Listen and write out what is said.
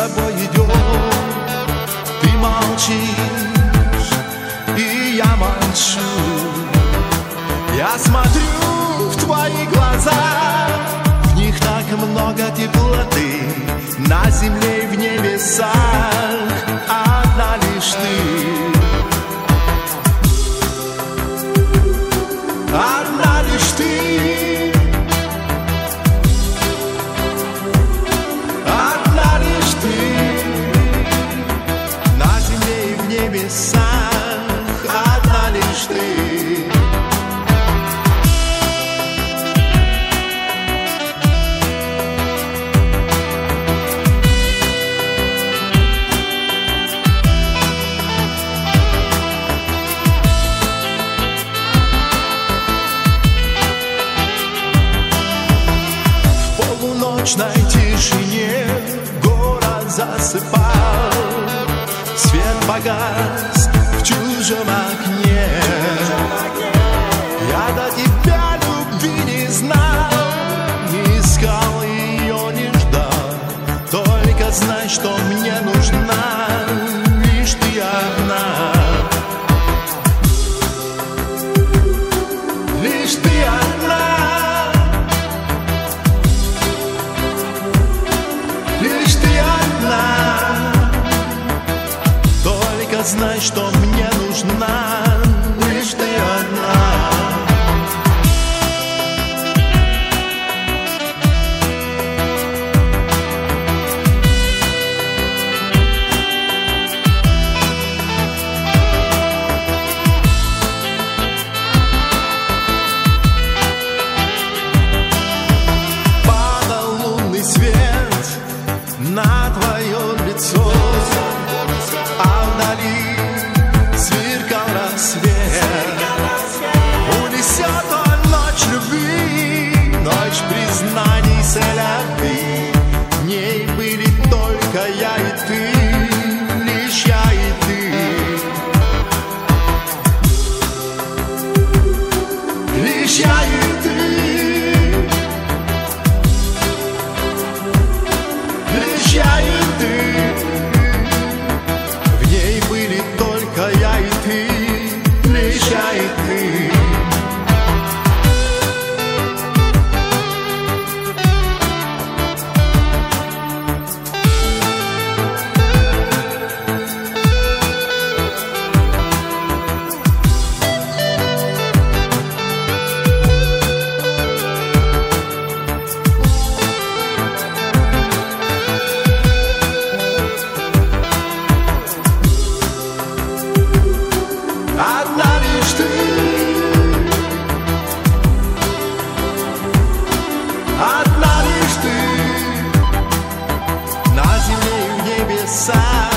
тобой идет. Ты молчишь, и я молчу. Я смотрю в твои глаза, в них так много теплоты. На земле и в небесах одна лишь ты. Одна лишь ты. Одна лишь ты. На земле и в небесах одна лишь ты. В ночной тишине город засыпал, свет погас в чужом окне. Я до тебя любви не знал, не искал ее, не ждал. Только знай, что мне нужна лишь ты одна. Лишь ты одна. Лишь ты одна. Только знай, что мне нужна лишь ты одна. Падал лунный свет на твое лицо, а вдали сверкал рассвет. Унесет он ночь любви, ночь признаний с любви. В ней были только я и ты, лишь я и ты. Лишь я и ты. Я и ты. В ней были только я и ты, лишь я и ты. Одна лишь ты. Одна лишь ты. На земле и в небесах